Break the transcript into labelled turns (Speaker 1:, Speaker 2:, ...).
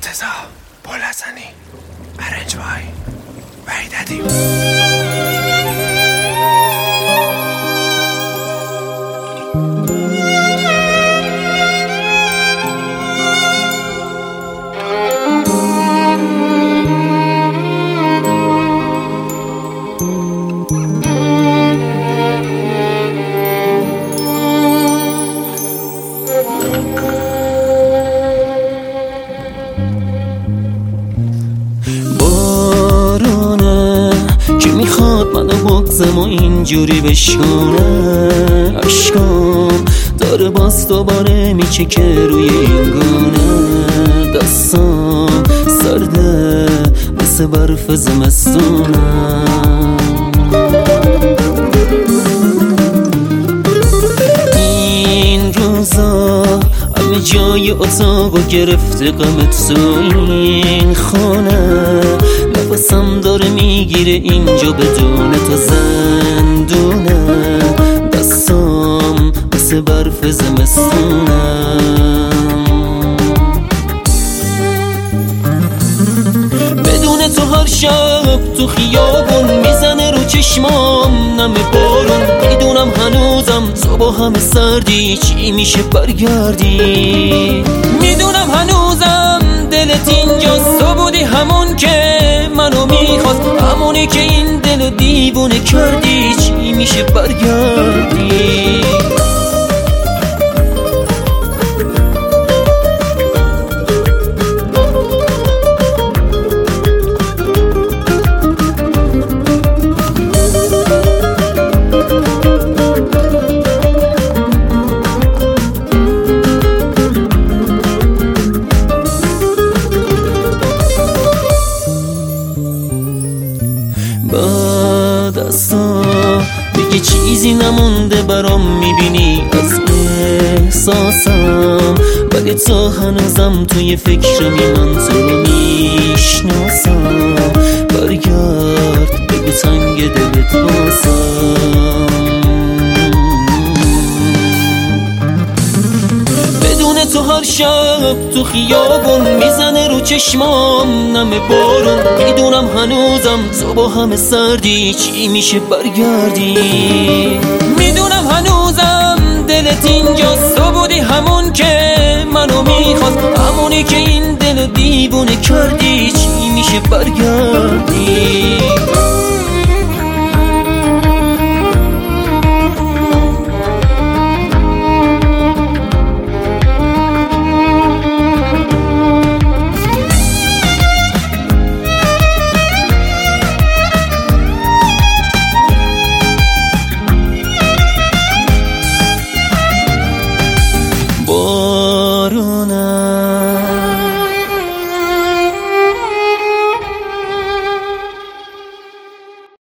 Speaker 1: مرتضی بولحسنی، ارنج وای وحید ادیم.
Speaker 2: بغزم و اینجوری بشونه، عشقم داره باز دوباره میچکه روی این گونه. دستم سرده مثل برف زمستونه، این روزا همه جای اتاقو گرفته غمت تو این خونه. نفسم داره میگیره اینجا بدون تو زندونه. دستم مثل برف زمستونه، بدون تو هر شب تو خیابون میزنه رو چشمام نم بارون. میدونم هنوزم صبح همه سردی چی میشه برگردی. میدونم هنوزم دلت اینجاست، تو بودی همون که منو میخواست، همونی که این دلو دیوونه کردی چی میشه برگردی. بعد از تو دیگه چیزی نمونده برام، میبینی از احساسم، ولی تو هنوزم توی فکرمی، من تو رو میشناسم. برگرد بگو تنگ دلت بازم، بدون تو هر شب تو خیابون میزنه رو چشمام نم بارون. میدونم هنوزم صبح همه سردی چی میشه برگردی. میدونم هنوزم دلت اینجاست، تو بودی همون که منو میخواست، همونی که این دلو دیوونه کردی چی میشه برگردی.